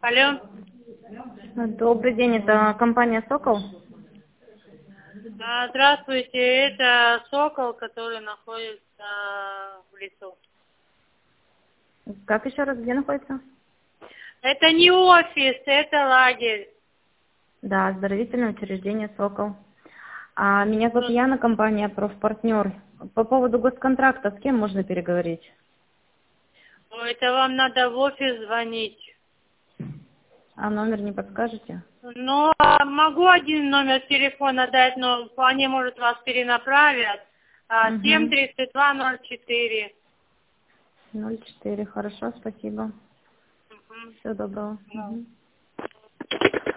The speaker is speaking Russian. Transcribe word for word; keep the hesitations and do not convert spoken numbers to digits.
Алло. Добрый день, это компания «Сокол». А, Здравствуйте, это Сокол, который находится в лесу. Как еще раз, где находится? Это не офис, это лагерь. Да, оздоровительное учреждение «Сокол». А меня зовут Яна, компания «Профпартнер». По поводу госконтракта с кем можно переговорить? Ой, Это вам надо в офис звонить. А номер не подскажете? Ну, а могу один номер телефона дать, но они, может, вас перенаправят. А, семь Угу. тридцать два ноль четыре. ноль четыре, хорошо, спасибо. Мгм. Всего доброго. Ну. Мгм.